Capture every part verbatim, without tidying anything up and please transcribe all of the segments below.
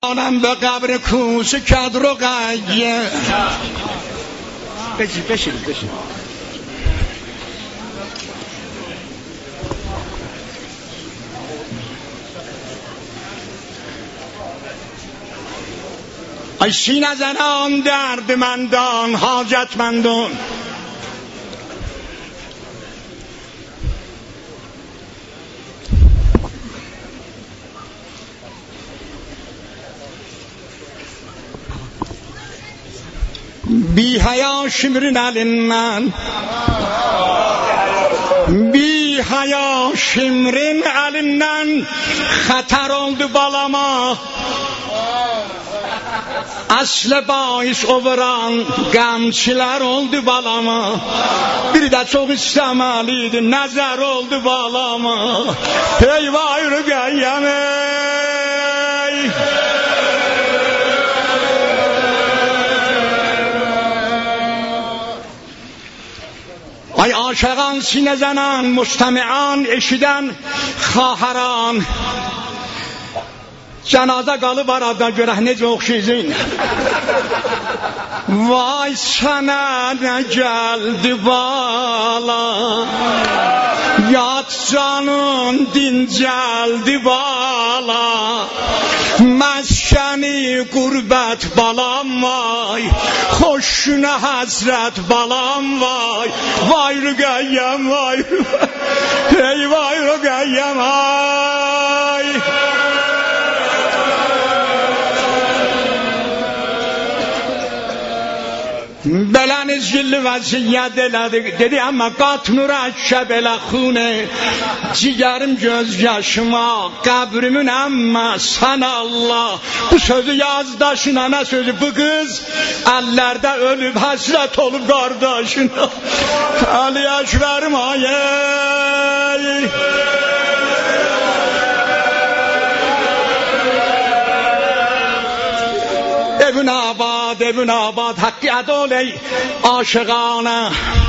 آنم به قبر کوس کد رو قیه بشید بشید بشید ای سینه زنان دردمندان حاجتمندان بی حیا شمرین علنن بی حیا شمرین علنن خطر oldu balama aslı bahis overan gamçılar oldu balama bir de çok istemeliydi nazar oldu balama hey vay rügayyem ey ay aşıqan sinə zənən müstəmi'an eşidən xaharan cənazə qalıb aradan görək necə oxşayızın vay sənə nə gəldi bala yat canın dincəldi bala məskəni qurbət balam vay xoşuna həzrət balam vay vay rüqəyyəm vay ey vay rüqəyyəm ay بلن جل وضعیت دلد dedi ama qatmura şəbələ xune ciğerim göz yaşıma qəbrimin amma sana Allah bu sözü yaz daşına ne sözü bu kız əllərdə ölüb həsrət olub qardaşına Ali Ekberim ayey Ebn Abad, Ebn Abad hakkı adoley aşıqana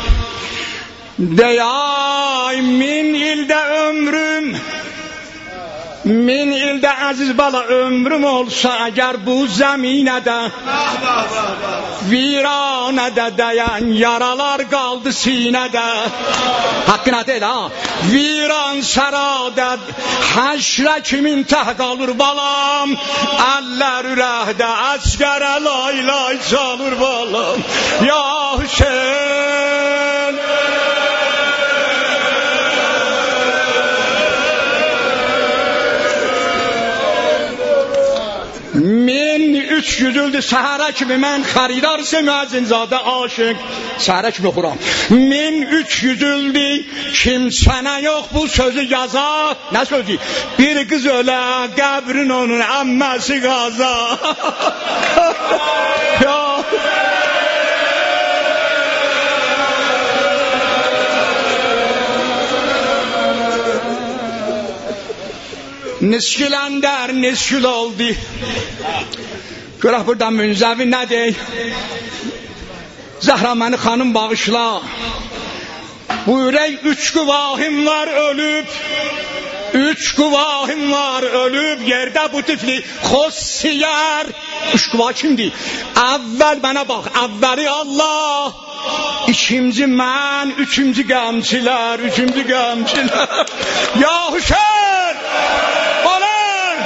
deyay min ilde ömrüm min ilde aziz bala ömrüm olsa eğer bu zeminede viranede dayan yaralar kaldı sinede hakkına değil ha viran saradet haşre kimin teh kalır balam eller ürehde askere lay lay çalır balam ya Hüseyin min üç yüzüldü səhərə kimi mən xaridar Müəzzinzadə aşık səhərə kimi oxuram min üç yüzüldü kimsənə yox bu sözü yaza nə sözü bir qız ölə qəbrin onun əmməsi qaza ya Niskiləndər niskül oldu Görək burada münzəvi nədir Zəhra məni xanım bağışla Bu ürək üç quvahim var ölüb Üç quvahim var ölüb Yerdə bu tifli xossiyər Üç quvah kimdir? Əvvəl mənə bax Əvvəli Allah İkinci mən Üçüncü qəmçilər Üçüncü qəmçilər Ya Hüseyin Olun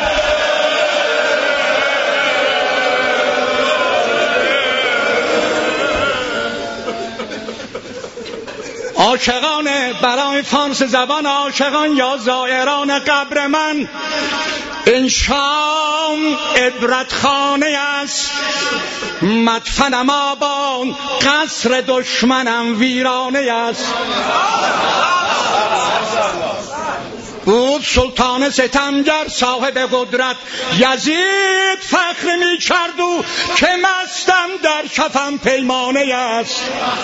عاشقان برای فارس زبان عاشقان یا زائران قبر من این شام عبرتخانه است مدفنم آباد قصر دشمنم ویرانه است بود سلطان ستمگر صاحب قدرت یزید فخر می کرد و که مستم در کفم پیمانه است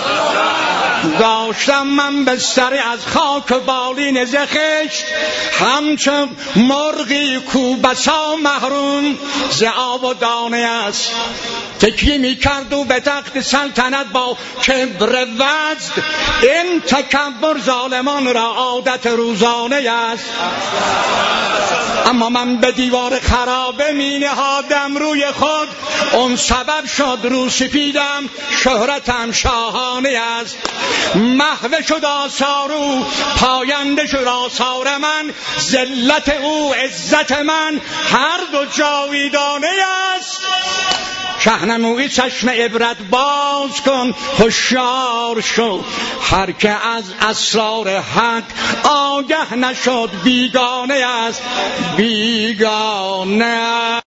داشتم من بستری از خاک بالین زخشت همچون مرغی کو بسا محروم ز آب و دانه است تکیه می کرد و به تخت سلطنت با کبر وزد این تکبر ظالمان را عادت روزانه است اما من به دیوار خرابه می نهادم روی خود، اون سبب شد رو سپیدم شهرتم شاهانه است. محو شد آثار او پاینده شد آثار من، ذلت او عزت من هر دو جاویدانه است. شهنموی چشم عبرت باز کن هوشیار شو، هر که از اسرار حق آگه نشد بیگانه است بیگانه.